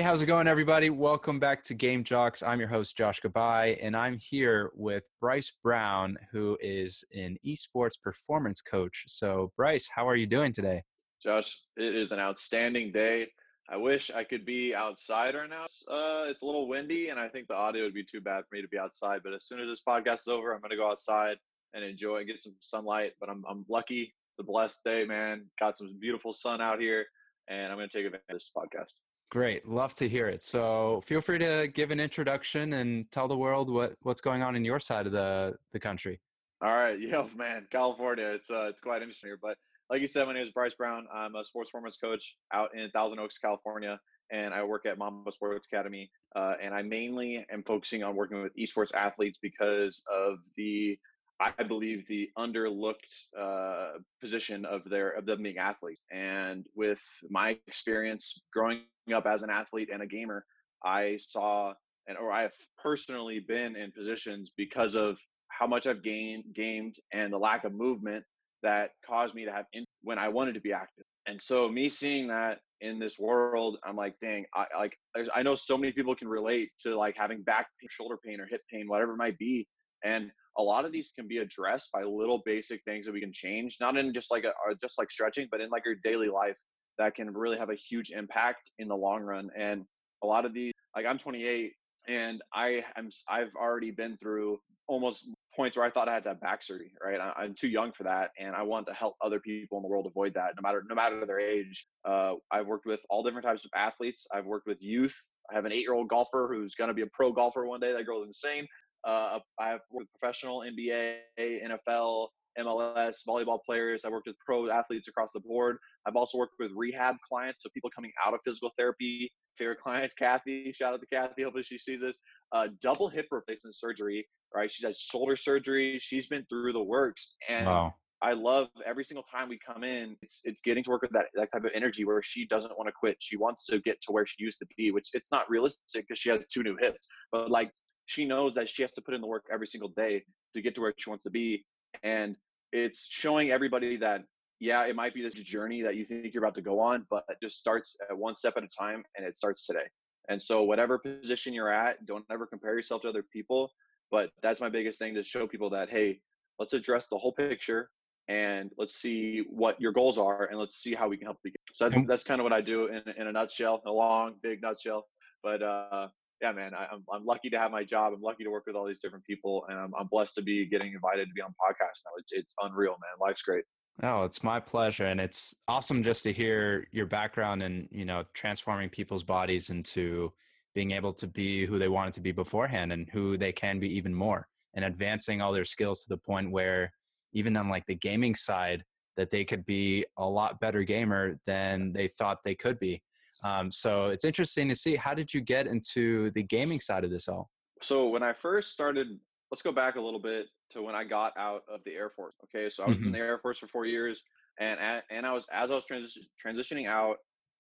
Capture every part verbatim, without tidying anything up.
Hey, how's it going, everybody? Welcome back to Game Jocks. I'm your host, Josh Gabai, and I'm here with Bryce Brown, who is an esports performance coach. So, Bryce, how are you doing today? Josh, it is an outstanding day. I wish I could be outside right now. Uh, it's a little windy, and I think the audio would be too bad for me to be outside. But as soon as this podcast is over, I'm going to go outside and enjoy and get some sunlight. But I'm I'm lucky. It's a blessed day, man. Got some beautiful sun out here, and I'm going to take advantage of this podcast. Great. Love to hear it. So feel free to give an introduction and tell the world what, what's going on in your side of the, the country. All right, yo, man, California. It's uh, it's quite interesting here. But like you said, my name is Bryce Brown. I'm a sports performance coach out in Thousand Oaks, California, and I work at Mamba Sports Academy. Uh, and I mainly am focusing on working with esports athletes because of the, I believe, the underlooked uh, position of their of them being athletes. And with my experience growing up as an athlete and a gamer, I saw and or I have personally been in positions because of how much I've gained, gamed and the lack of movement that caused me to have in- when I wanted to be active. And so me seeing that in this world, I'm like, dang, I like I know so many people can relate to like having back pain, shoulder pain, or hip pain, whatever it might be. And a lot of these can be addressed by little basic things that we can change, not in just like a just like stretching, but in like your daily life that can really have a huge impact in the long run. And a lot of these, like I'm twenty-eight, and I am I've already been through almost points where I thought I had to have back surgery, right? I, I'm too young for that, and I want to help other people in the world avoid that, no matter no matter their age. Uh, I've worked with all different types of athletes. I've worked with youth. I have an eight-year-old golfer who's going to be a pro golfer one day. That girl is insane. Uh, I have worked with professional N B A, N F L, M L S volleyball players. I worked with pro athletes across the board. I've also worked with rehab clients, so people coming out of physical therapy. Favorite clients, Kathy. Shout out to Kathy. Hopefully she sees this. Uh, double hip replacement surgery. Right, she's had shoulder surgery. She's been through the works, and Wow. I love every single time we come in. It's it's getting to work with that that type of energy where she doesn't want to quit. She wants to get to where she used to be, which it's not realistic because she has two new hips. But like she knows that she has to put in the work every single day to get to where she wants to be, and it's showing everybody that yeah, it might be this journey that you think you're about to go on, but it just starts at one step at a time, and it starts today. And so whatever position you're at, don't ever compare yourself to other people. But that's my biggest thing, to show people that, hey, let's address the whole picture and let's see what your goals are and let's see how we can help you. So that, And that's kind of what I do in, in a nutshell, a long, big nutshell. But uh, yeah, man, I, I'm, I'm lucky to have my job. I'm lucky to work with all these different people, and I'm, I'm blessed to be getting invited to be on podcasts now. It's, it's unreal, man. Life's great. oh, it's my pleasure. And it's awesome just to hear your background and, you know, transforming people's bodies into being able to be who they wanted to be beforehand and who they can be even more, and advancing all their skills to the point where even on like the gaming side, that they could be a lot better gamer than they thought they could be. Um, so it's interesting to see, how did you get into the gaming side of this all? So when I first started, let's go back a little bit to when I got out of the Air Force. Okay, so I was in Hmm. the Air Force for four years, and and I was as I was transi- transitioning out,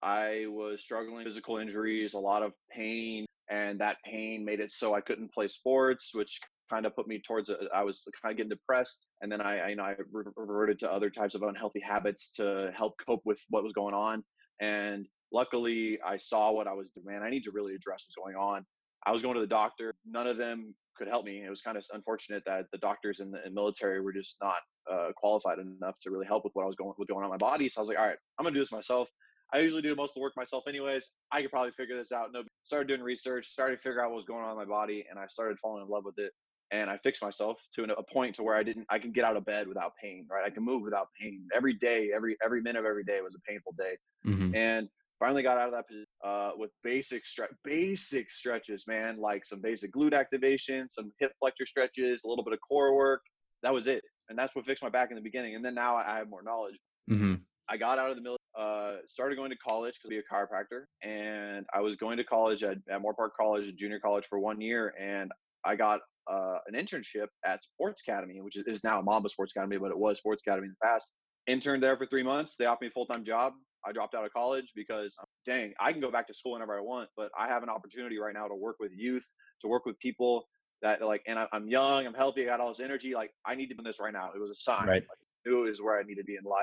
I was struggling with physical injuries, a lot of pain, and that pain made it so I couldn't play sports, which kind of put me towards a, I was kind of getting depressed, and then I, I you know I reverted to other types of unhealthy habits to help cope with what was going on. And luckily, I saw what I was doing. Man, I need to really address what's going on. I was going to the doctor. None of them could help me. It was kind of unfortunate that the doctors in the in military were just not uh, qualified enough to really help with what I was going with going on in my body. So I was like, all right, I'm gonna do this myself. I usually do most of the work myself, anyways. I could probably figure this out. No, started doing research, started to figure out what was going on in my body, and I started falling in love with it. And I fixed myself to a point to where I didn't. I can get out of bed without pain. Right, I can move without pain. Every day, every every minute of every day was a painful day. Hmm. And finally got out of that position uh, with basic stre- basic stretches, man, like some basic glute activation, some hip flexor stretches, a little bit of core work. That was it, and that's what fixed my back in the beginning. And then now I have more knowledge. Hmm. I got out of the military, uh, started going to college to be a chiropractor, and I was going to college at, at Moore Park College, a junior college, for one year, and I got uh, an internship at Sports Academy, which is, is now Mamba Sports Academy, but it was Sports Academy in the past. Interned there for three months. They offered me a full time job. I dropped out of college because, dang, I can go back to school whenever I want, but I have an opportunity right now to work with youth, to work with people that like, and I, I'm young, I'm healthy, I got all this energy. Like, I need to do this right now. It was a sign. Right. Like, I knew it was where I need to be in life.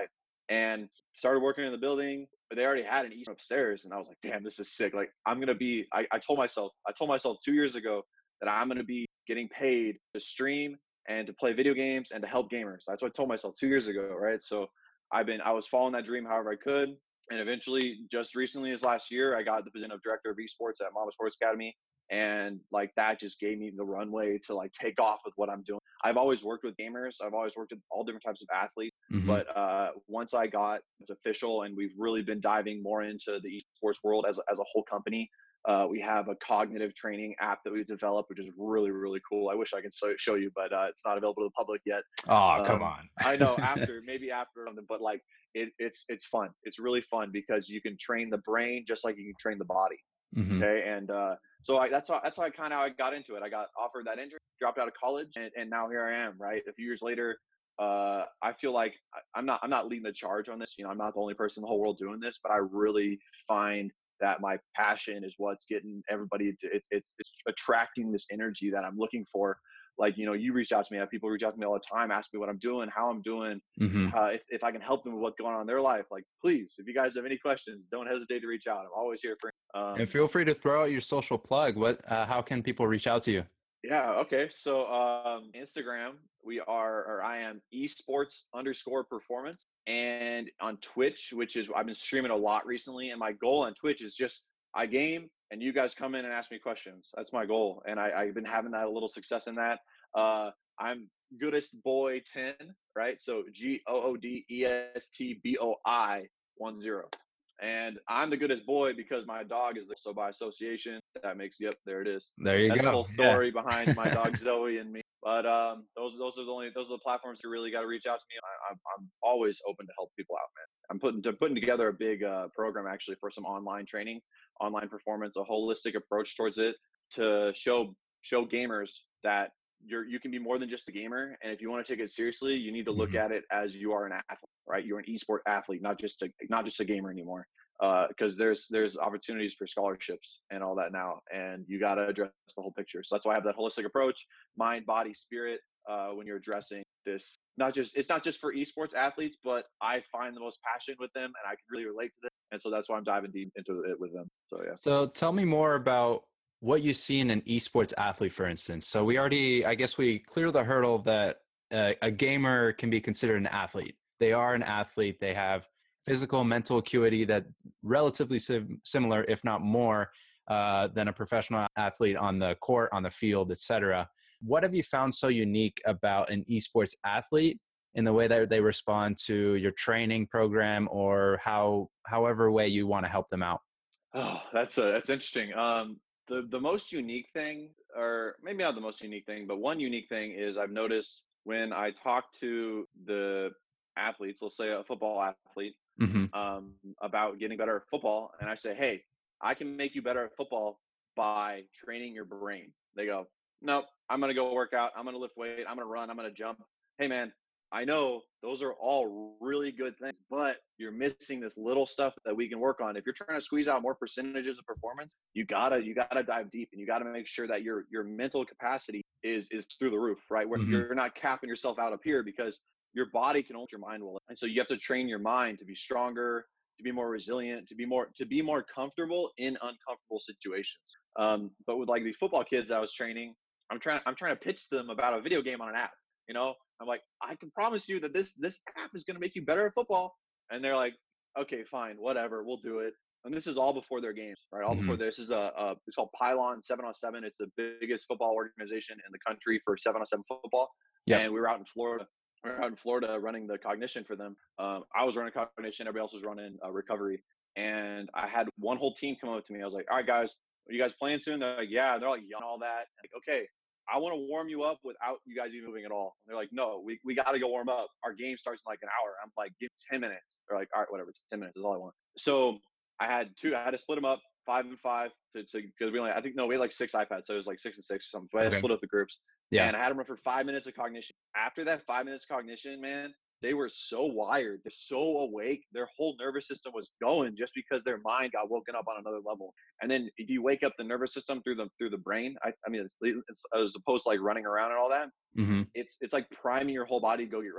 and started working in the building. But they already had an e upstairs, and I was like, damn, this is sick. Like I'm gonna be. I, I told myself, I told myself two years ago that I'm gonna be getting paid to stream and to play video games and to help gamers. That's what I told myself two years ago, right? So I've been, I was following that dream however I could. And eventually, just recently, this last year, I got the position of director of esports at Mamba Sports Academy. And like that just gave me the runway to like take off with what I'm doing. I've always worked with gamers. I've always worked with all different types of athletes. Mm-hmm. But uh, once I got it's official, and we've really been diving more into the esports world as as a whole company. Uh, we have a cognitive training app that we've developed, which is really, really cool. I wish I could so, show you, but uh, it's not available to the public yet. Oh, come Um, on. I know after, maybe after something, but like it, it's it's fun. It's really fun because you can train the brain just like you can train the body. Mm-hmm. Okay, and uh, so I, that's how that's how I kind of I got into it. I got offered that intern, dropped out of college, and, and now here I am. Right, a few years later, uh, I feel like I, I'm not I'm not leading the charge on this. You know, I'm not the only person in the whole world doing this, but I really find that my passion is what's getting everybody to it, it's it's attracting this energy that I'm looking for. Like, you know, you reach out to me, I have people reach out to me all the time, ask me what I'm doing, how I'm doing, Mm-hmm. uh, if, if I can help them with what's going on in their life. Like, please, if you guys have any questions, don't hesitate to reach out. I'm always here for um And feel free to throw out your social plug. What, uh, how can people reach out to you? yeah, okay. So um Instagram, we are or I am esports underscore performance. And on Twitch, which is I've been streaming a lot recently, and my goal on Twitch is just I game and you guys come in and ask me questions. That's my goal. And I, I've been having that a little success in that. Uh I'm goodest boy ten, right? So G O O D E S T B O I one zero. And I'm the goodest boy because my dog is there. So by association, that makes, yep, there it is. There you That's the go. whole Yeah. story behind my dog Zoe and me. But um, those those are the only those are the platforms you really got to reach out to me. I, I'm I'm always open to help people out, man. I'm putting to putting together a big uh, program actually for some online training, online performance, a holistic approach towards it to show show gamers that you're you can be more than just a gamer, and if you want to take it seriously, you need to look Mm-hmm. at it as you are an athlete, right? You're an esport athlete, not just a not just a gamer anymore. Because uh, there's there's opportunities for scholarships and all that now, and you got to address the whole picture. So that's why I have that holistic approach, mind, body, spirit. Uh, when you're addressing this, not just it's not just for esports athletes, but I find the most passion with them, and I can really relate to them, and so that's why I'm diving deep into it with them. So yeah. So tell me more about what you see in an esports athlete, for instance. So we already, I guess we clear the hurdle that uh, a gamer can be considered an athlete. They are an athlete. They have physical, mental acuity that relatively sim- similar, if not more, uh, than a professional athlete on the court, on the field, et cetera. What have you found so unique about an esports athlete in the way that they respond to your training program, or how, however way you want to help them out? Oh, that's a that's interesting. Um, the the most unique thing, or maybe not the most unique thing, but one unique thing is I've noticed when I talk to the athletes, let's say a football athlete, Mm-hmm. um, about getting better at football, and I say, "Hey, I can make you better at football by training your brain." They go, "Nope, I'm gonna go work out. I'm gonna lift weight. I'm gonna run. I'm gonna jump." Hey, man, I know those are all really good things, but you're missing this little stuff that we can work on. If you're trying to squeeze out more percentages of performance, you gotta you gotta dive deep, and you gotta make sure that your your mental capacity is is through the roof, right? Where Mm-hmm. you're not capping yourself out up here because your body can hold your mind will. And so you have to train your mind to be stronger, to be more resilient, to be more to be more comfortable in uncomfortable situations. Um, but with like the football kids I was training, I'm trying I'm trying to pitch them about a video game on an app. You know, I'm like, I can promise you that this this app is going to make you better at football. And they're like, okay, fine, whatever, we'll do it. And this is all before their games, right? All Mm-hmm. before this is a, a it's called Pylon seven on seven. It's the biggest football organization in the country for seven on seven football. Yep. And we were out in Florida. We were out in Florida running the cognition for them. Um, I was running cognition. Everybody else was running uh, recovery. And I had one whole team come up to me. I was like, all right, guys, are you guys playing soon? They're like, yeah. And they're like, yelling all that. Like, okay, I want to warm you up without you guys even moving at all. And they're like, no, we, we got to go warm up. Our game starts in like an hour. I'm like, give me ten minutes. They're like, all right, whatever. ten minutes is all I want. So I had two, I had to split them up five and five to, to, cause we only, I think, no, we had like six iPads. So it was like six and six or something. So I had to Okay. split up the groups. Yeah. And I had them run for five minutes of cognition. After that five minutes of cognition, man, they were so wired. They're so awake. Their whole nervous system was going just because their mind got woken up on another level. And then if you wake up the nervous system through the through the brain, I, I mean, it's, it's as opposed to like running around and all that, Mm-hmm. it's it's like priming your whole body to go get ready.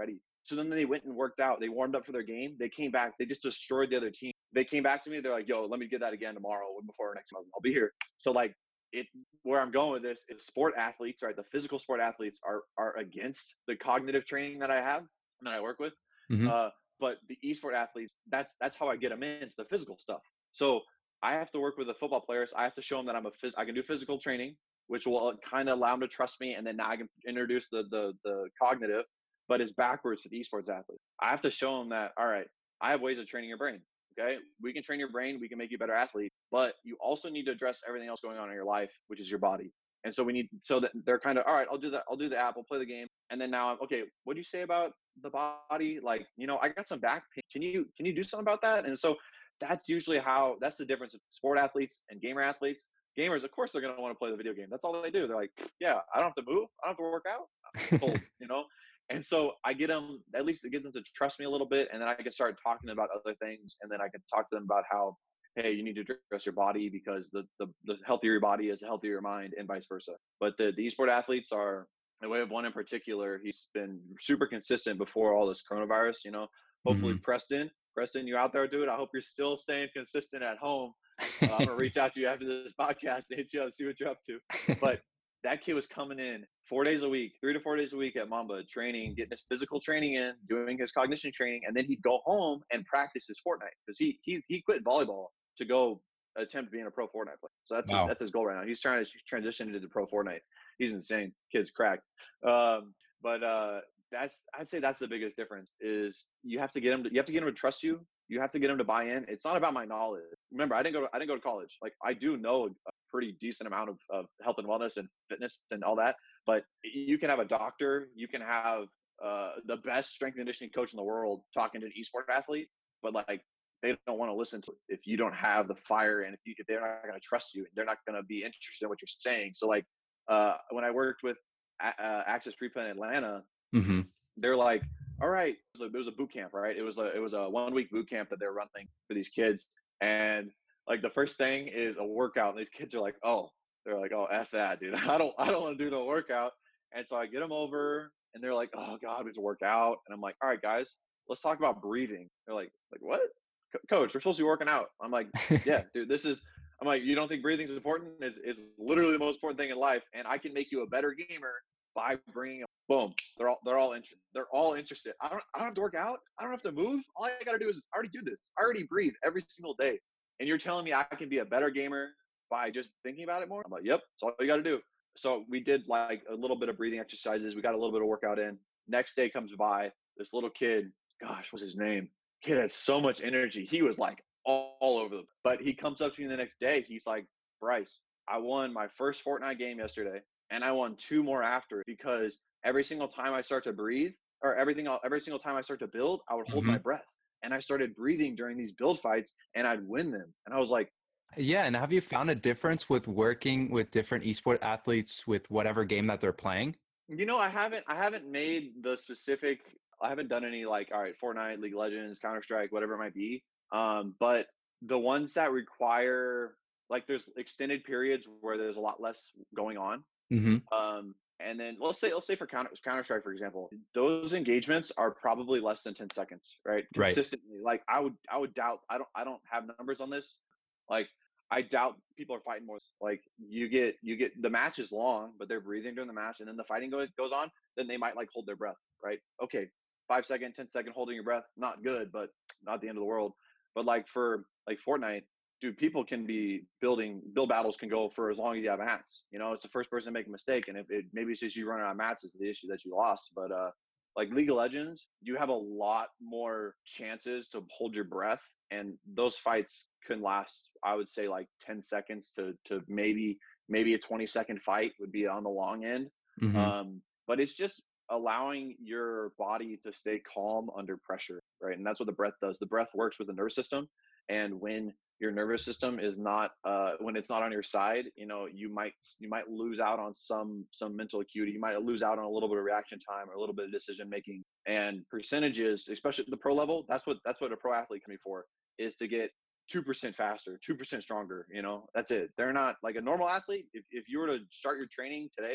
So then they went and worked out. They warmed up for their game. They came back. They just destroyed the other team. They came back to me. They're like, yo, let me get that again tomorrow before next month. I'll be here. So like it, where I'm going with this is sport athletes, right? The physical sport athletes are, are against the cognitive training that I have, that I work with. Mm-hmm. Uh, but the esport athletes, that's, that's how I get them into the physical stuff. So I have to work with the football players. I have to show them that I'm a phys- I can do physical training, which will kind of allow them to trust me. And then now I can introduce the, the, the cognitive, but it's backwards for the esports athlete. I have to show them that, all right, I have ways of training your brain. Okay. We can train your brain. We can make you a better athlete, but you also need to address everything else going on in your life, which is your body. And so we need, so that they're kind of, all right, I'll do that. I'll do the app. I'll play the game. And then now I'm okay. What do you say about the body? Like, you know, I got some back pain. Can you, can you do something about that? And so that's usually how, that's the difference of sport athletes and gamer athletes. Gamers, of course, they're going to want to play the video game. That's all they do. They're like, yeah, I don't have to move. I don't have to work out. I'm told, you know? And so I get them, at least it gets them to trust me a little bit. And then I can start talking about other things. And then I can talk to them about how, hey, you need to address your body because the, the, the healthier your body is, the healthier your mind, and vice versa. But the, the esport athletes are, the way of one in particular, he's been super consistent before all this coronavirus, you know, hopefully Mm-hmm. Preston, Preston, you out there, dude. I hope you're still staying consistent at home. Uh, I'm going to reach out to you after this podcast and hit you up, see what you're up to. But that kid was coming in four days a week, three to four days a week at Mamba, training, getting his physical training in, doing his cognition training, and then he'd go home and practice his Fortnite because he he he quit volleyball to go attempt being a pro Fortnite player. So that's Wow. his, that's his goal right now. He's trying to transition into the pro Fortnite. He's insane. Kid's cracked. Um, but uh, that's I'd say that's the biggest difference is you have to get him to, you have to get him to trust you. You have to get him to buy in. It's not about my knowledge. Remember, I didn't go to, I didn't go to college. Like I do know a pretty decent amount of, of health and wellness and fitness and all that. But you can have a doctor, you can have uh, the best strength and conditioning coach in the world talking to an esport athlete, but like they don't want to listen to if you don't have the fire and if, you, if they're not going to trust you, they're not going to be interested in what you're saying. So like uh, when I worked with uh, Access Preplan in Atlanta, Mm-hmm. they're like, all right, it was, a, it was a boot camp, right? It was a it was a one week boot camp that they're running for these kids, and like the first thing is a workout, and these kids are like, oh, they're like, oh, f that, dude. I don't I don't want to do no workout, and so I get them over, and they're like, oh god, we have to work out, and I'm like, all right, guys, let's talk about breathing. They're like, like what, Co- coach? We're supposed to be working out. I'm like, yeah, dude, this is. I'm like, you don't think breathing is important? It's, it's literally the most important thing in life, and I can make you a better gamer by bringing boom. They're all they're all interested. They're all interested. I don't I don't have to work out. I don't have to move. All I gotta do is I already do this. I already breathe every single day. And you're telling me I can be a better gamer by just thinking about it more? I'm like, yep, that's all you gotta do. So we did like a little bit of breathing exercises. We got a little bit of workout in. Next day comes by, this little kid, gosh, what's his name? Kid has so much energy. He was like all, all over the but he comes up to me the next day. He's like, Bryce, I won my first Fortnite game yesterday, and I won two more after because every single time I start to breathe, or everything, every single time I start to build, I would hold Mm-hmm. my breath, and I started breathing during these build fights, and I'd win them. And I was like, Yeah, and have you found a difference with working with different esport athletes with whatever game that they're playing? you know, I haven't, I haven't made the specific, I haven't done any like, all right, Fortnite, League of Legends, Counter Strike, whatever it might be. Um, but the ones that require, like, there's extended periods where there's a lot less going on. Mm-hmm. Um, and then let's say let's say for Counter Counter Strike, for example, those engagements are probably less than ten seconds, right? Right. Consistently. Like I would I would doubt I don't I don't have numbers on this. Like I doubt people are fighting more. Like you get you get the match is long, but they're breathing during the match, and then the fighting goes goes on, then they might like hold their breath, right? Okay, five second, ten second holding your breath, not good, but not the end of the world. But like for like Fortnite, dude, people can be building build battles can go for as long as you have mats. You know, it's the first person to make a mistake, and if it maybe it's just you running out of mats is the issue that you lost. But uh, like League of Legends, you have a lot more chances to hold your breath, and those fights can last. I would say like ten seconds to to maybe maybe a twenty second fight would be on the long end. Mm-hmm. Um, but it's just allowing your body to stay calm under pressure, right? And that's what the breath does. The breath works with the nervous system, and when your nervous system is not uh, when it's not on your side, you know, you might you might lose out on some some mental acuity. You might lose out on a little bit of reaction time or a little bit of decision making. And percentages, especially at the pro level, that's what that's what a pro athlete can be for, is to get two percent faster, two percent stronger. You know, that's it. They're not like a normal athlete. If if you were to start your training today,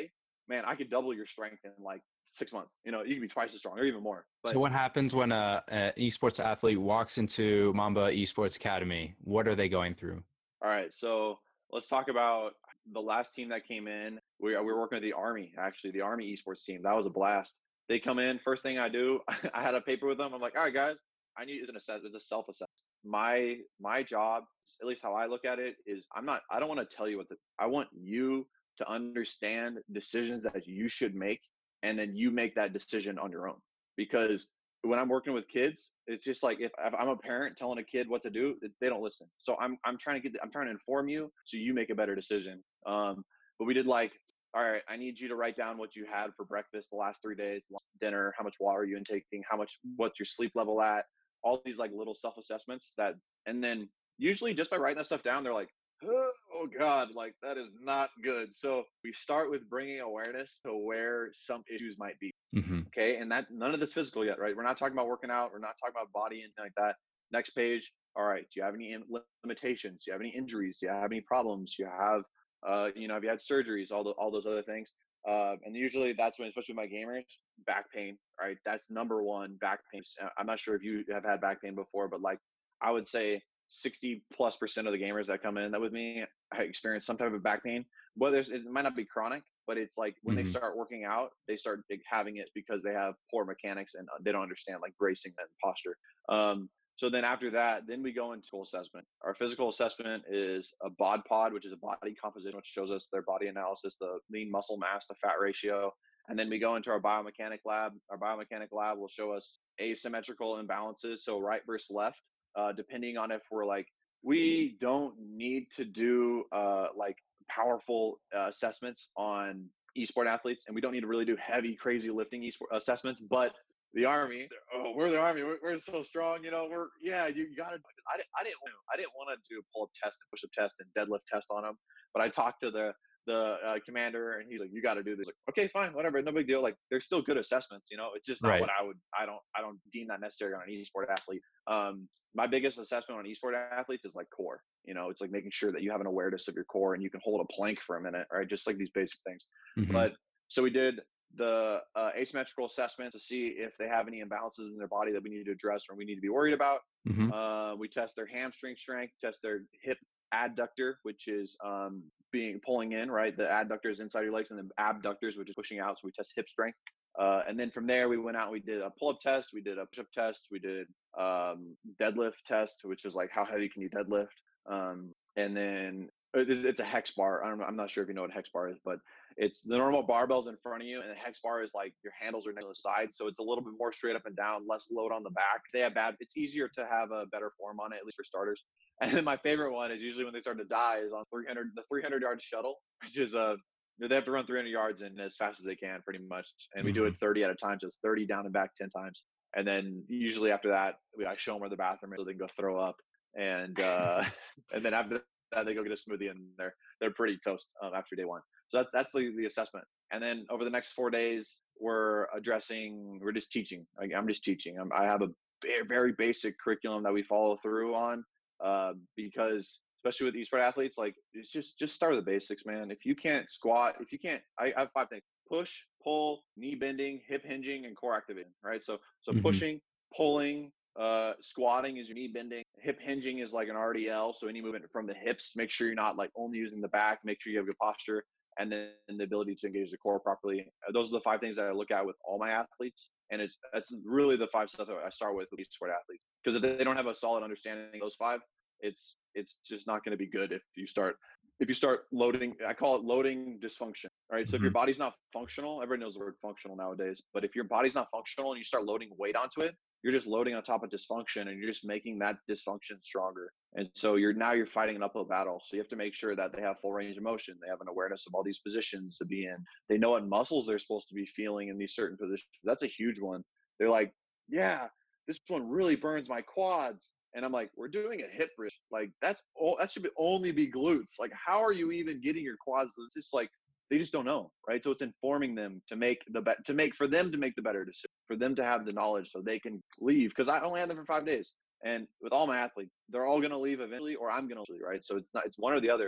man, I could double your strength in like six months. You know, you can be twice as strong or even more. So But what happens when a, a esports athlete walks into Mamba Esports Academy? What are they going through? all right, so let's talk about the last team that came in. We, we were working with the Army, actually, the Army esports team. That was a blast. They come in, first thing I do, I had a paper with them. I'm like, all right, guys, I need it's an assess, it's a self assessment. My my job, at least how I look at it, is I'm not. I don't want to tell you what the. I want you to understand decisions that you should make, and then you make that decision on your own. Because when I'm working with kids, it's just like if, if I'm a parent telling a kid what to do, they don't listen. So I'm I'm trying to get I'm trying to inform you so you make a better decision. Um, but we did like, all right, I need you to write down what you had for breakfast the last three days, dinner, how much water are you intaking, how much what's your sleep level at, all these like little self assessments that, and then usually just by writing that stuff down, they're like, oh God, like that is not good. So we start with bringing awareness to where some issues might be. Mm-hmm. Okay. And that none of this physical yet, right? We're not talking about working out. We're not talking about body and like that. Next page. All right. Do you have any limitations? Do you have any injuries? Do you have any problems? Do you have, uh, you know, have you had surgeries? All the, all those other things. Uh, and usually that's when, especially with my gamers, back pain, right? That's number one, back pain. I'm not sure if you have had back pain before, but like I would say sixty plus percent of the gamers that come in that with me experience some type of back pain. Whether it might not be chronic, but it's like when mm-hmm. they start working out, they start having it because they have poor mechanics and they don't understand like bracing and posture. Um, so then after that, then we go into physical assessment. Our physical assessment is a bod pod, which is a body composition, which shows us their body analysis, the lean muscle mass, the fat ratio. And then we go into our biomechanic lab. Our biomechanic lab will show us asymmetrical imbalances, so right versus left, uh, depending on if we're like, we don't need to do uh, like powerful uh, assessments on esport athletes, and we don't need to really do heavy, crazy lifting esport assessments. But the Army, oh, we're the Army. We're, we're so strong, you know. We're yeah, you, you gotta. I didn't. I didn't. I didn't want to do a pull-up test and push-up test and deadlift test on them. But I talked to the the uh, commander, and he's like, "You got to do this." Like, okay, fine, whatever, no big deal. Like, they're still good assessments, you know. It's just not right. what I would. I don't. I don't deem that necessary on an esport athlete. Um, my biggest assessment on esport athletes is like core. You know, it's like making sure that you have an awareness of your core and you can hold a plank for a minute, right? Just like these basic things. Mm-hmm. But so we did the uh, asymmetrical assessment to see if they have any imbalances in their body that we need to address or we need to be worried about. Mm-hmm. Uh, we test their hamstring strength, test their hip adductor, which is um, being pulling in, right? The adductors inside your legs, and the abductors, which is pushing out. So we test hip strength. Uh, and then from there, we went out and we did a pull-up test. We did a push-up test. We did um, deadlift test, which is like how heavy can you deadlift? Um, and then it's a hex bar. I don't know, I'm not sure if you know what hex bar is, but it's the normal barbells in front of you, and the hex bar is like your handles are near the side, so it's a little bit more straight up and down, less load on the back. They have bad. It's easier to have a better form on it, at least for starters. And then my favorite one is usually when they start to die is on three hundred, the three hundred yard shuttle, which is a they have to run three hundred yards in as fast as they can, pretty much. And we mm-hmm. do it thirty at a time, so it's thirty down and back ten times. And then usually after that, we, I show them where the bathroom is so they can go throw up. And uh, and then after that, they go get a smoothie, and they're they're pretty toast um, after day one. So that's that's the, the assessment. And then over the next four days, we're addressing, we're just teaching. I, I'm just teaching. I'm, I have a very basic curriculum that we follow through on uh, because especially with esport athletes, like it's just just start with the basics, man. If you can't squat, if you can't, I, I have five things: push, pull, knee bending, hip hinging, and core activation. Right. So so mm-hmm. pushing, pulling, uh, squatting is your knee bending. Hip hinging is like an R D L. So any movement from the hips, make sure you're not like only using the back. Make sure you have good posture, and then the ability to engage the core properly. Those are the five things that I look at with all my athletes, and it's that's really the five stuff that I start with with esport athletes. Because if they don't have a solid understanding of those five, it's it's just not going to be good if you start if you start loading. I call it loading dysfunction. Right. So mm-hmm. if your body's not functional, everybody knows the word functional nowadays. But if your body's not functional and you start loading weight onto it, you're just loading on top of dysfunction, and you're just making that dysfunction stronger. And so you're now you're fighting an uphill battle. So you have to make sure that they have full range of motion. They have an awareness of all these positions to be in. They know what muscles they're supposed to be feeling in these certain positions. That's a huge one. They're like, yeah, this one really burns my quads. And I'm like, we're doing a hip bridge. Like that's all, that should be only be glutes. Like, how are you even getting your quads? It's just like, they just don't know, right? So it's informing them to make the be- to make for them to make the better decision, for them to have the knowledge so they can leave. Because I only had them for five days, and with all my athletes, they're all going to leave eventually, or I'm going to leave, right? So it's not it's one or the other.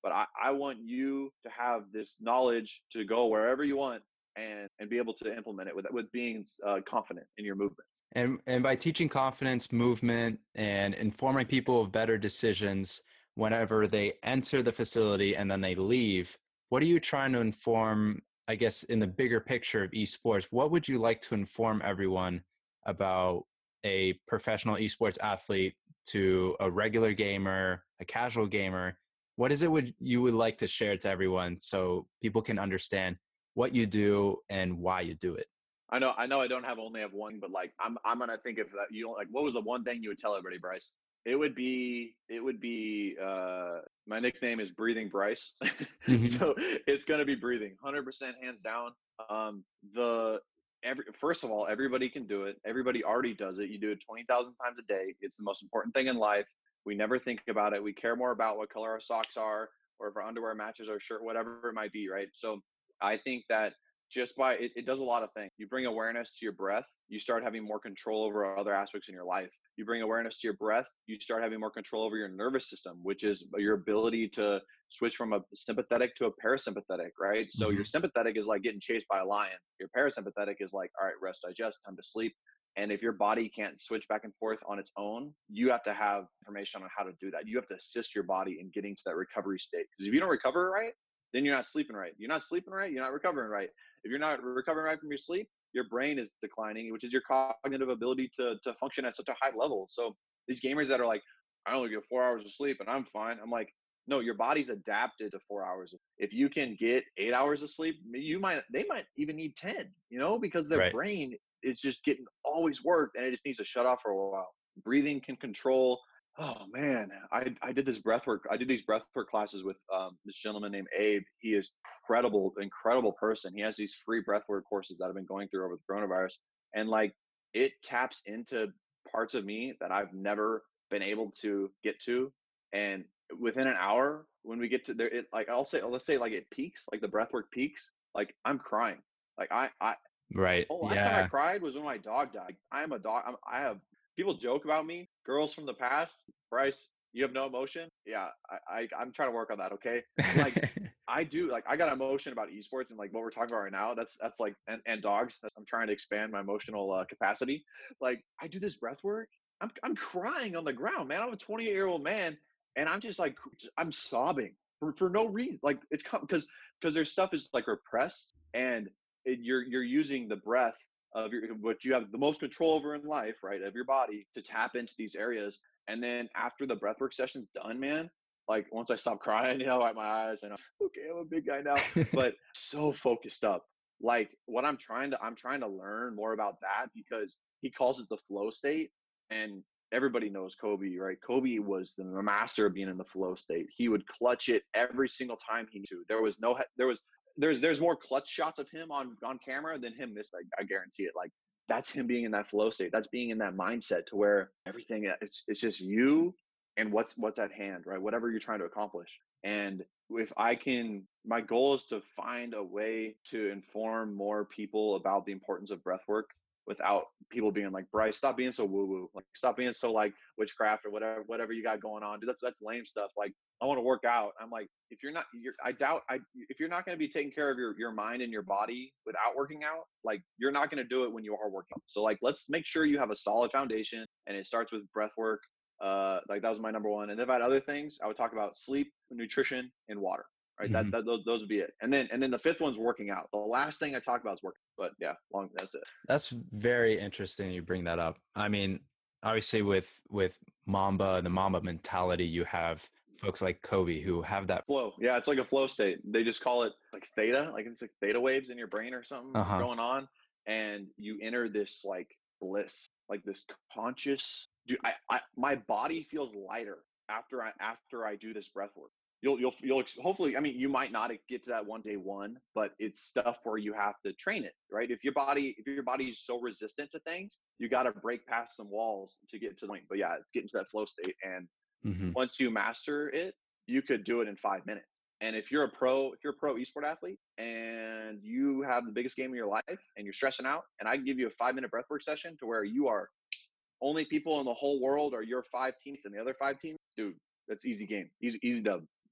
but I, I want you to have this knowledge to go wherever you want and and be able to implement it with with being uh, confident in your movement. And and by teaching confidence, movement, and informing people of better decisions whenever they enter the facility and then they leave, what are you trying to inform, I guess, in the bigger picture of esports? What would you like to inform everyone about a professional esports athlete to a regular gamer, a casual gamer? What is it would you would like to share to everyone so people can understand what you do and why you do it? I know, I know, I don't have only have one, but like I'm, I'm gonna think of that. You know, like what was the one thing you would tell everybody, Bryce? It would be, it would be. Uh, my nickname is Breathing Bryce, Mm-hmm. so it's gonna be breathing, one hundred percent hands down. Um, the every first of all, everybody can do it. Everybody already does it. You do it twenty thousand times a day. It's the most important thing in life. We never think about it. We care more about what color our socks are, or if our underwear matches our shirt, whatever it might be, right? So I think that just by it, it does a lot of things. You bring awareness to your breath, you start having more control over other aspects in your life. You bring awareness to your breath, you start having more control over your nervous system, which is your ability to switch from a sympathetic to a parasympathetic, right? So Mm-hmm. your sympathetic is like getting chased by a lion. Your parasympathetic is like, all right, rest, digest, time to sleep. And if your body can't switch back and forth on its own, you have to have information on how to do that. You have to assist your body in getting to that recovery state. Because if you don't recover right, then you're not sleeping right. You're not sleeping right, you're not recovering right. If you're not recovering right from your sleep, your brain is declining, which is your cognitive ability to to function at such a high level. So these gamers that are like, I only get four hours of sleep and I'm fine. I'm like, no, your body's adapted to four hours. If you can get eight hours of sleep, you might they might even need ten, you know, because their Right. brain is just getting always worked and it just needs to shut off for a while. Breathing can control. Oh man, I I did this breath work. I did these breath work classes with um, this gentleman named Abe. He is incredible, incredible person. He has these free breathwork courses that I've been going through over the coronavirus, and like it taps into parts of me that I've never been able to get to. And within an hour, when we get to there, it like I'll say, let's say like it peaks, like the breathwork peaks, like I'm crying. Like I, I, Right. oh, last time I Yeah. cried was when my dog died. I am a dog. I'm, I have people joke about me. Girls from the past, Bryce, you have no emotion. Yeah, I, I I'm trying to work on that. Okay, and like I do, like I got emotion about esports and like what we're talking about right now. That's that's like and, and dogs. That's, I'm trying to expand my emotional uh, capacity. Like I do this breath work. I'm I'm crying on the ground, man. I'm a twenty-eight year old man, and I'm just like I'm sobbing for for no reason. Like it's because because their stuff is like repressed and it, you're you're using the breath of your what you have the most control over in life, right, of your body to tap into these areas. And then after the breathwork session's done, man, like once I stop crying, you know, wipe my eyes and I'm okay, I'm a big guy now, but so focused up. Like what I'm trying to I'm trying to learn more about that because he calls it the flow state, and everybody knows Kobe, right? Kobe was the master of being in the flow state. He would clutch it every single time he knew. There was no there was there's there's more clutch shots of him on on camera than him miss. Like I guarantee it. Like that's him being in that flow state. That's being in that mindset to where everything it's it's just you and what's what's at hand, right? Whatever you're trying to accomplish. And if I can, my goal is to find a way to inform more people about the importance of breath work without people being like, Bryce, stop being so woo woo. Like stop being so like witchcraft or whatever whatever you got going on. Dude, that's that's lame stuff. Like I want to work out. I'm like, if you're not, you're, I doubt, I if you're not going to be taking care of your your mind and your body without working out, like you're not going to do it when you are working. So like, let's make sure you have a solid foundation, and it starts with breath work. Uh, like that was my number one. And if I had other things, I would talk about sleep, nutrition, and water. Right, that, Mhm. that those, those would be it. And then and then the fifth one's working out. The last thing I talk about is working. But yeah, long that's it. That's very interesting you bring that up. I mean, obviously with with Mamba and the Mamba mentality, you have folks like Kobe who have that. Flow. Yeah, it's like a flow state. They just call it like theta, like it's like theta waves in your brain or something Uh-huh. going on. And you enter this like bliss, like this conscious dude. I, I my body feels lighter after I after I do this breath work. You'll you'll you'll hopefully. I mean, you might not get to that one day one, but it's stuff where you have to train it, right? If your body if your body is so resistant to things, you got to break past some walls to get to the point. But yeah, it's getting to that flow state, and Mm-hmm. once you master it, you could do it in five minutes. And if you're a pro, if you're a pro esport athlete and you have the biggest game of your life and you're stressing out, and I can give you a five minute breathwork session to where you are only people in the whole world are your five teams and the other five teams, dude, that's easy game, easy easy dub.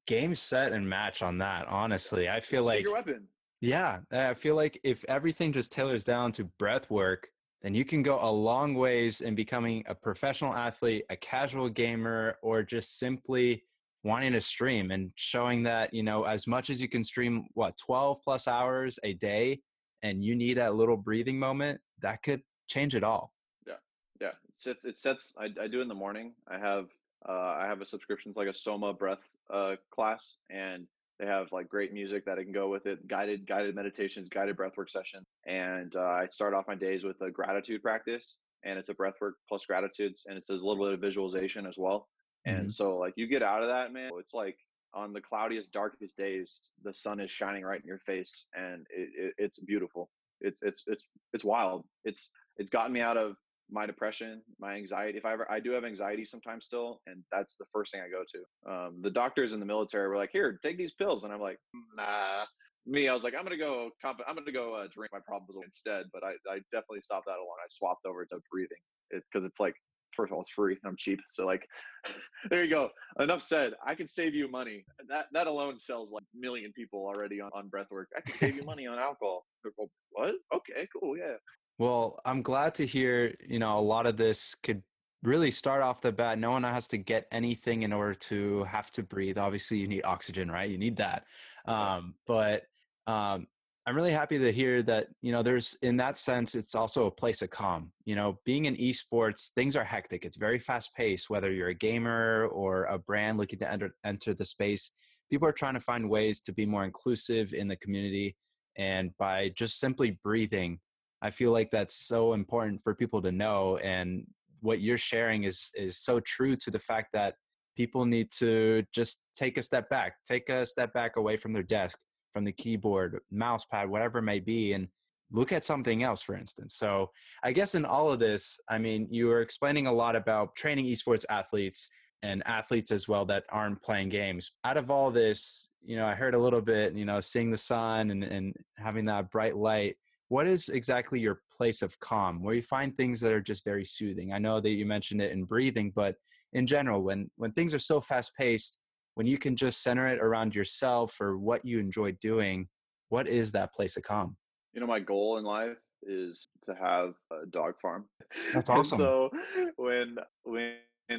game, set, and match on that. Honestly, I It's feel a secret like, weapon. yeah, I feel like if everything just tailors down to breath work, then you can go a long ways in becoming a professional athlete, a casual gamer, or just simply wanting to stream and showing that, you know, as much as you can stream, what, twelve plus hours a day, and you need that little breathing moment, that could change it all. Yeah, yeah. It sets. It sets. I, I do in the morning. I have uh, I have a subscription to like a Soma breath uh, class, and they have like great music that I can go with it, guided guided meditations, guided breathwork session, and uh, I start off my days with a gratitude practice, and it's a breathwork plus gratitudes, and it's a little bit of visualization as well. And Mhm. so like you get out of that, man, it's like on the cloudiest, darkest days, the sun is shining right in your face, and it, it, it's beautiful. It's it's it's it's wild. It's it's gotten me out of my depression, my anxiety. If I ever, I do have anxiety sometimes still, and that's the first thing I go to. Um, the doctors in the military were like, "Here, take these pills," and I'm like, "Nah." Me, I was like, "I'm gonna go, comp- I'm gonna go uh, drink my problems away instead." But I, I definitely stopped that alone. I swapped over to breathing. It's because it's like, first of all, it's free. I'm cheap, so like, there you go. Enough said. I can save you money. That that alone sells like a million people already on on breathwork. I can save you money on alcohol. What? Okay, cool, yeah. Well, I'm glad to hear, you know, a lot of this could really start off the bat. No one has to get anything in order to have to breathe. Obviously, you need oxygen, right? You need that. Yeah. Um, but um, I'm really happy to hear that, you know, there's in that sense, it's also a place of calm. You know, being in esports, things are hectic. It's very fast paced, whether you're a gamer or a brand looking to enter, enter the space. People are trying to find ways to be more inclusive in the community. And by just simply breathing, I feel like that's so important for people to know. And what you're sharing is is so true to the fact that people need to just take a step back, take a step back away from their desk, from the keyboard, mouse pad, whatever it may be, and look at something else, for instance. So I guess in all of this, I mean, you were explaining a lot about training esports athletes and athletes as well that aren't playing games. Out of all this, you know, I heard a little bit, you know, seeing the sun and, and having that bright light. What is exactly your place of calm where you find things that are just very soothing? I know that you mentioned it in breathing, but in general, when when things are so fast paced, when you can just center it around yourself or what you enjoy doing, what is that place of calm? You know, my goal in life is to have a dog farm. That's And awesome. so when when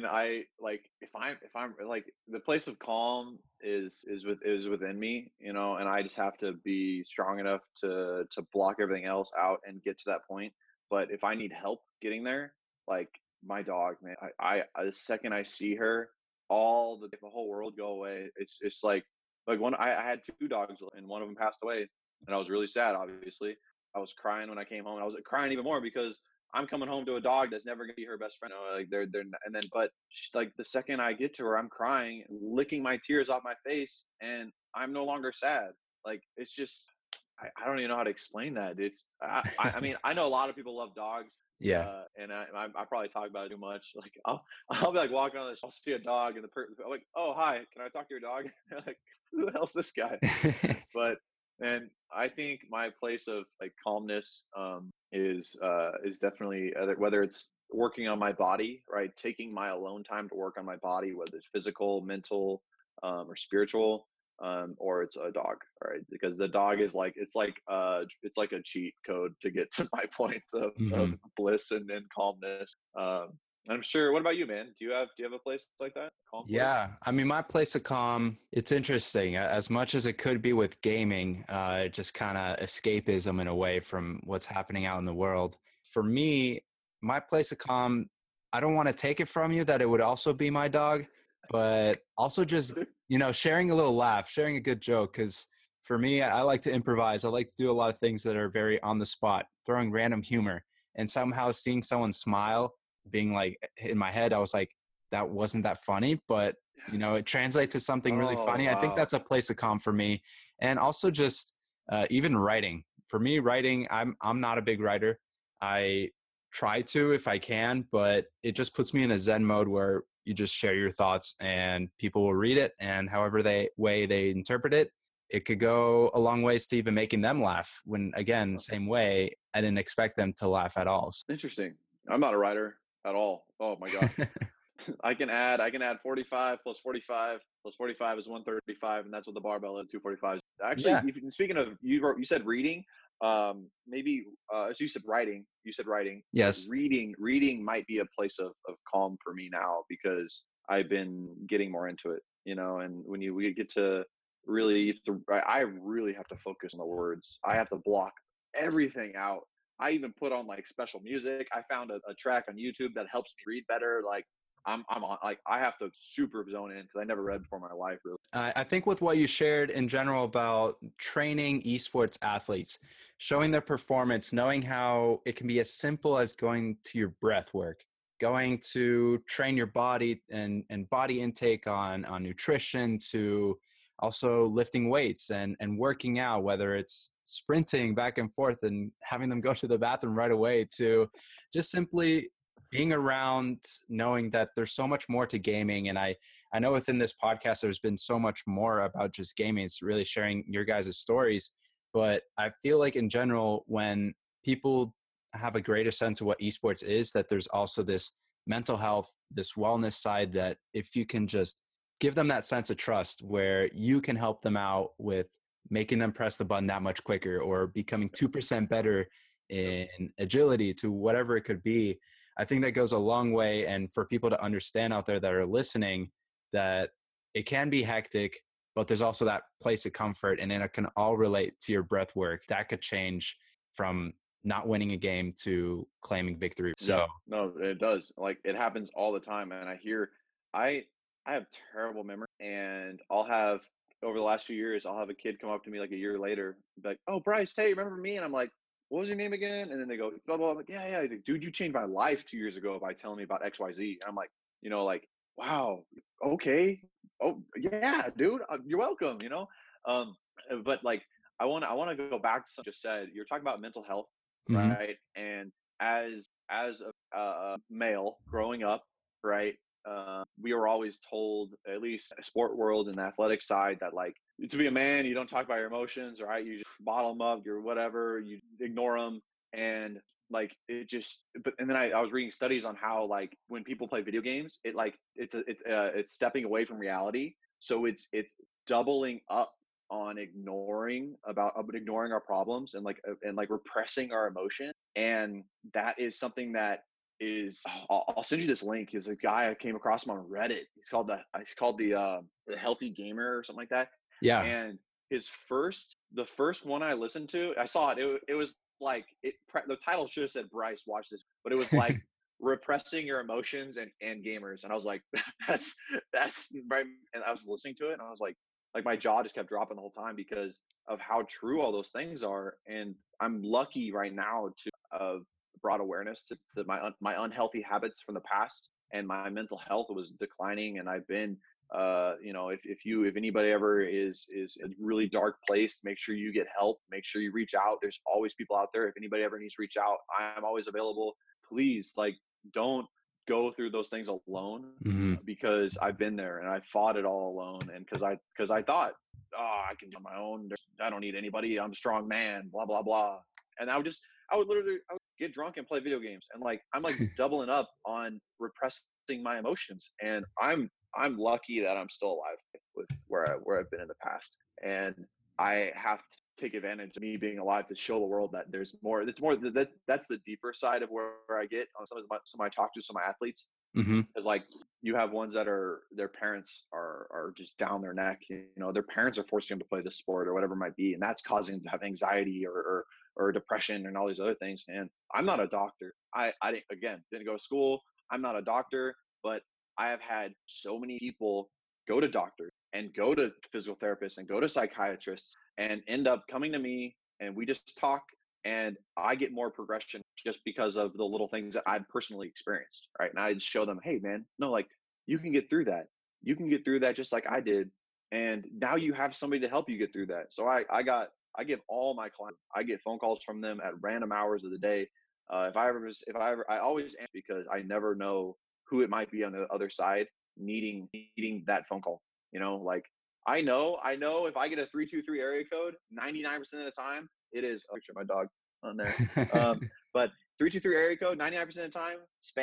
I like if I'm if I'm like the place of calm is is with is within me, you know, and I just have to be strong enough to to block everything else out and get to that point. But if I need help getting there, like my dog, man, I, I the second I see her, all the the whole world go away. It's it's like like one I, I had two dogs and one of them passed away and I was really sad. Obviously, I was crying when I came home. And I was crying even more because I'm coming home to a dog that's never gonna be her best friend. You know, like they're they're and then but like the second I get to her, I'm crying, licking my tears off my face, and I'm no longer sad. Like it's just I, I don't even know how to explain that. It's I, I I mean I know a lot of people love dogs. Yeah. Uh, and I, I I probably talk about it too much. Like I'll I'll be like walking on the I'll see a dog and the person like, oh hi, can I talk to your dog? Like who the hell's this guy? But and I think my place of like calmness um, is uh, is definitely uh, whether it's working on my body, right? Taking my alone time to work on my body, whether it's physical, mental, um, or spiritual, um, or it's a dog, right? Because the dog is like it's like uh it's like a cheat code to get to my point of, of Hmm. bliss and, and calmness. Um, I'm sure. What about you, man? Do you have do you have a place like that? Calm place? Yeah, I mean, my place of calm, it's interesting. A- As much as it could be with gaming, uh, just kind of escapism in a way from what's happening out in the world. For me, my place of calm, I don't want to take it from you that it would also be my dog, but also just, you know, sharing a little laugh, sharing a good joke. Because for me, I like to improvise. I like to do a lot of things that are very on the spot, throwing random humor and somehow seeing someone smile, being like in my head, I was like, that wasn't that funny, but you know, Yes. it translates to something really Oh funny. I think wow. that's a place of calm for me. And also just uh, even writing. For me, writing, I'm I'm not a big writer. I try to if I can, but it just puts me in a Zen mode where you just share your thoughts and people will read it, and however they way they interpret it, it could go a long ways to even making them laugh. When again, same way, I didn't expect them to laugh at all. Interesting. I'm not a writer at all. Oh my gosh. I can add I can add forty-five plus forty-five plus forty-five is one thirty-five, and that's what the barbell is, two forty-five. Actually, Yeah. if, speaking of, you wrote, you said reading, um, maybe uh, as you said writing, you said writing, but Yes. reading reading might be a place of, of calm for me now because I've been getting more into it, you know. And when you we get to really, to, I really have to focus on the words. I have to block everything out. I even put on like special music. I found a, a track on YouTube that helps me read better. Like I'm I'm on, like I have to super zone in because I never read before in my life really. I I think with what you shared in general about training esports athletes, showing their performance, knowing how it can be as simple as going to your breath work, going to train your body and, and body intake on, on nutrition, to also lifting weights and, and working out, whether it's sprinting back and forth and having them go to the bathroom right away, to just simply being around, knowing that there's so much more to gaming. And I, I know within this podcast, there's been so much more about just gaming. It's really sharing your guys' stories. But I feel like in general, when people have a greater sense of what esports is, that there's also this mental health, this wellness side, that if you can just give them that sense of trust where you can help them out with making them press the button that much quicker, or becoming two percent better in agility, to whatever it could be, I think that goes a long way. And for people to understand out there that are listening, that it can be hectic, but there's also that place of comfort, and then it can all relate to your breath work. That could change from not winning a game to claiming victory. Yeah, So no, it does. Like it happens all the time, and I hear, I I have terrible memory, and I'll have over the last few years, I'll have a kid come up to me like a year later, be like, "Oh, Bryce, hey, remember me?" And I'm like, "What was your name again?" And then they go, "Blah blah." I'm like, "Yeah, yeah." Like, dude, you changed my life two years ago by telling me about X Y Z. And I'm like, you know, like, wow, okay, oh yeah, dude, uh, you're welcome. You know, um, uh, but like, I want to I want to go back to something you just said. You're talking about mental health, mhm. right? And as as a, a male growing up, right? Uh, we were always told, at least sport world and the athletic side, that like to be a man, you don't talk about your emotions, right? You just bottle them up, you're whatever, you ignore them, and like it just. But and then I, I was reading studies on how like when people play video games, it like it's a, it's uh, it's stepping away from reality, so it's it's doubling up on ignoring about uh, ignoring our problems and like uh, and like repressing our emotion, and that is something that is I'll, I'll send you this link. He's a guy I came across him on Reddit. He's called the he's called the uh, the Healthy Gamer or something like that. Yeah. And his first the first one I listened to, I saw it. It, it was like it. The title should have said Bryce, watch this, but it was like repressing your emotions and and gamers. And I was like, that's that's right. And I was listening to it, and I was like, like my jaw just kept dropping the whole time because of how true all those things are. And I'm lucky right now to have brought awareness to, to my un, my unhealthy habits from the past, and my mental health was declining. And I've been uh you know, if, if you if anybody ever is is in a really dark place, make sure you get help, make sure you reach out. There's always people out there. If anybody ever needs to reach out, I'm always available. Please, like, don't go through those things alone, Hmm. because I've been there and I fought it all alone. And because I because I thought, oh, I can do it on my own. I don't need anybody. I'm a strong man. Blah blah blah. And I would just I would literally I would get drunk and play video games, and like I'm like doubling up on repressing my emotions. And I'm I'm lucky that I'm still alive with where I where I've been in the past, and I have to take advantage of me being alive to show the world that there's more. It's more that that's the deeper side of where, where I get on some of my some of my talk to some of my athletes. Hmm. Is like you have ones that are their parents are are just down their neck. You know, their parents are forcing them to play this sport or whatever it might be, and that's causing them to have anxiety or or, or depression and all these other things. And I'm not a doctor. I I didn't, again, didn't go to school. I'm not a doctor, but I have had so many people go to doctors and go to physical therapists and go to psychiatrists and end up coming to me, and we just talk, and I get more progression just because of the little things that I've personally experienced, right? And I just show them, hey man, no, like you can get through that. You can get through that just like I did. And now you have somebody to help you get through that. So I, I got, I give all my clients, I get phone calls from them at random hours of the day. Uh, if I ever, if I ever, I always answer because I never know who it might be on the other side needing, needing that phone call. You know, like I know, I know if I get a three two three area code, ninety-nine percent of the time, it is, oh, picture my dog on there. Um, but three two three area code, ninety-nine percent of the time, spam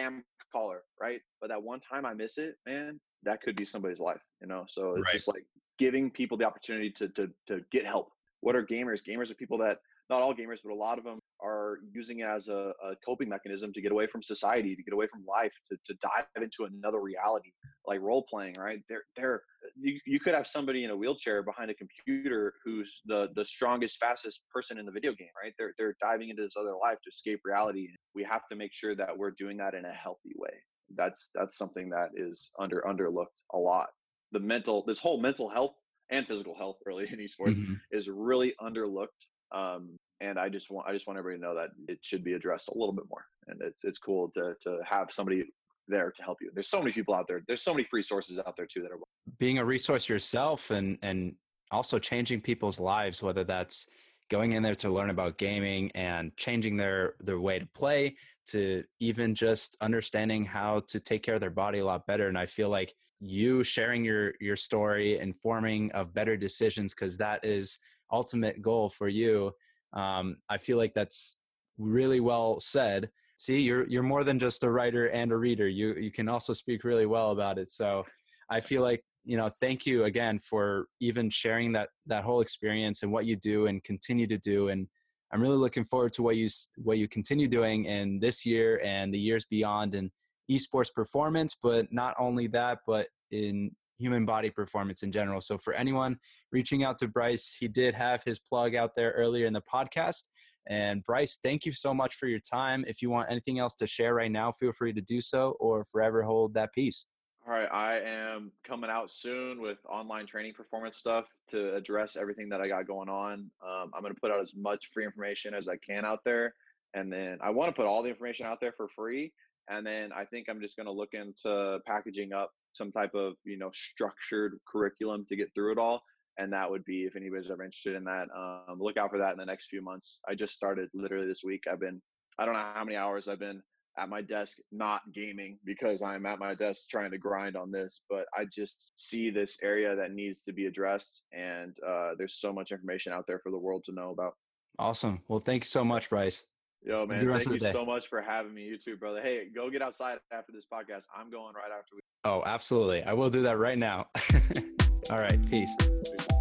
collar, right? But that one time I miss it, man, that could be somebody's life, you know? So it's Right. just like giving people the opportunity to, to, to get help. What are gamers? Gamers are people that, not all gamers, but a lot of them are using it as a, a coping mechanism to get away from society, to get away from life, to, to dive into another reality, like role playing, right? They're, they're, you, you could have somebody in a wheelchair behind a computer who's the, the strongest, fastest person in the video game, right? They're, they're diving into this other life to escape reality. We have to make sure that we're doing that in a healthy way. That's, that's something that is under, underlooked a lot. The mental, this whole mental health and physical health really in esports Mm-hmm. is really underlooked. Um, and I just want I just want everybody to know that it should be addressed a little bit more. And it's it's cool to to have somebody there to help you. There's so many people out there. There's so many free sources out there too that are Being a resource yourself and and also changing people's lives, whether that's going in there to learn about gaming and changing their their way to play, to even just understanding how to take care of their body a lot better. And I feel like you sharing your your story, informing of better decisions, because that is ultimate goal for you. Um, I feel like that's really well said. See, you're you're more than just a writer and a reader. You you can also speak really well about it. So I feel like, you know, thank you again for even sharing that that whole experience and what you do and continue to do. And I'm really looking forward to what you what you continue doing in this year and the years beyond in esports performance, but not only that, but in human body performance in general. So for anyone reaching out to Bryce, he did have his plug out there earlier in the podcast. And Bryce, thank you so much for your time. If you want anything else to share right now, feel free to do so, or forever hold that peace. All right, I am coming out soon with online training performance stuff to address everything that I got going on. Um, I'm going to put out as much free information as I can out there. And then I want to put all the information out there for free. And then I think I'm just going to look into packaging up some type of, you know, structured curriculum to get through it all. And that would be, if anybody's ever interested in that, um, look out for that in the next few months. I just started literally this week. I've been, I don't know how many hours I've been at my desk, not gaming, because I'm at my desk trying to grind on this, but I just see this area that needs to be addressed. And uh, there's so much information out there for the world to know about. Awesome. Well, thanks so much, Bryce. Yo, man, thank you so much for having me. You too, brother. Hey, go get outside after this podcast. I'm going right after we. Oh, absolutely. I will do that right now. All right. Peace. Peace.